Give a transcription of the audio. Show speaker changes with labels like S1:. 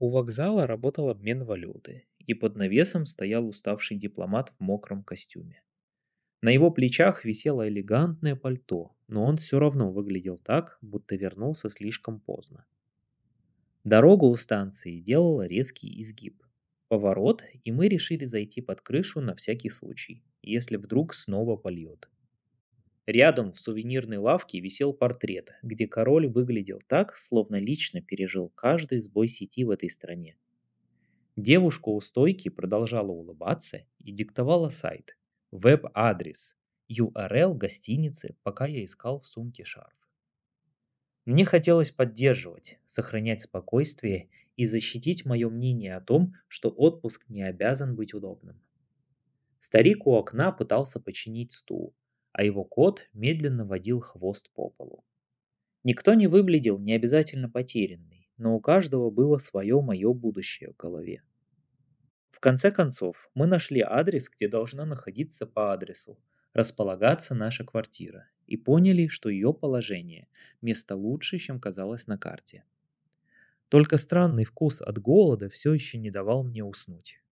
S1: У вокзала работал обмен валюты, и под навесом стоял уставший дипломат в мокром костюме. На его плечах висело элегантное пальто, но он все равно выглядел так, будто вернулся слишком поздно. Дорога у станции делала резкий изгиб. Поворот, и мы решили зайти под крышу на всякий случай, если вдруг снова польет. Рядом в сувенирной лавке висел портрет, где король выглядел так, словно лично пережил каждый сбой сети в этой стране. Девушка у стойки продолжала улыбаться и диктовала сайт, веб-адрес, URL гостиницы, пока я искал в сумке шарф. Мне хотелось поддерживать, сохранять спокойствие и защитить мое мнение о том, что отпуск не обязан быть удобным. Старик у окна пытался починить стул, а его кот медленно водил хвост по полу. Никто не выглядел необязательно потерянный, но у каждого было свое мое будущее в голове. В конце концов, мы нашли адрес, где должна находиться по адресу располагаться наша квартира, и поняли, что ее положение– место лучше, чем казалось на карте. Только странный вкус от голода все еще не давал мне уснуть.